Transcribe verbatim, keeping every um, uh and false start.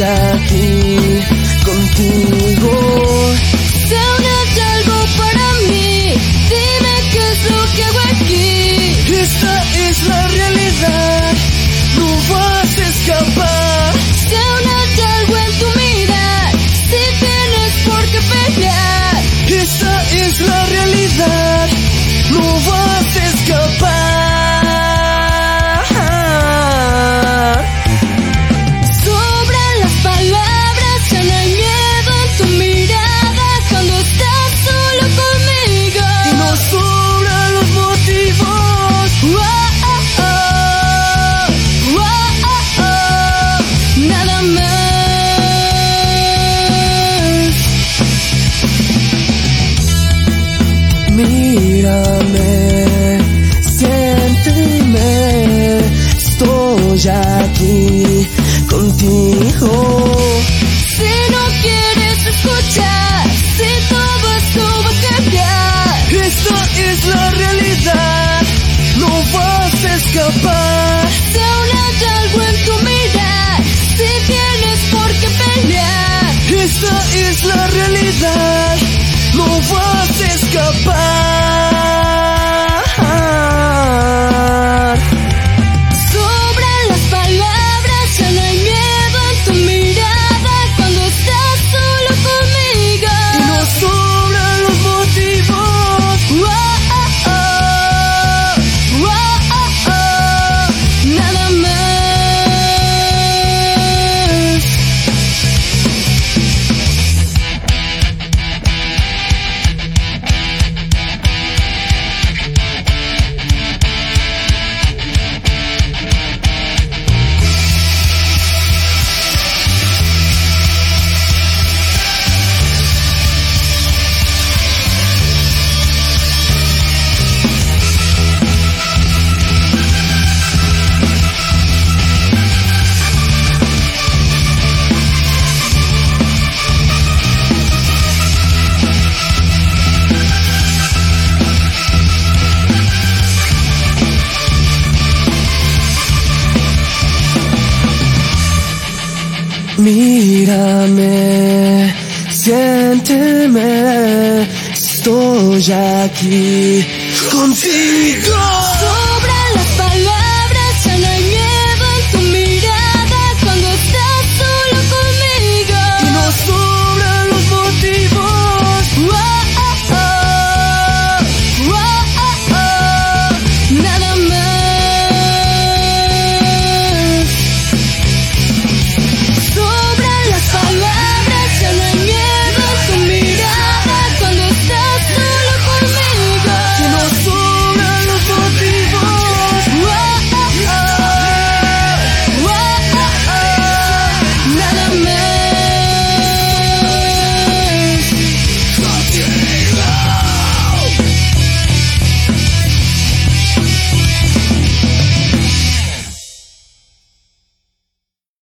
aquí contigo. Sé algo para mí, dime qué es lo que hago aquí. Esta es la realidad, no vas a escapar. Sé algo en tu mirar, si tienes por qué pelear. Esta es la realidad, no vas a escapar. Sobran las palabras, ya no hay miedo en tu mirada cuando estás solo conmigo. Y no sobran los motivos. Oh, oh, oh, oh, oh, oh, nada más. Mírame, siénteme, estoy aquí contigo. Si no quieres escuchar, si todo esto va a cambiar. Esta es la realidad, no vas a escapar. Si aún hay algo en tu mirar, si tienes por qué pelear. Esta es la realidad, no vas a escapar. Sobran las palabras, ya no hay miedo en tu mirada cuando estás solo conmigo. Y no sobran los motivos. Oh, oh, oh, oh, oh, oh, nada más. Mírame, siénteme, estoy aquí contigo. Sobran las palabras.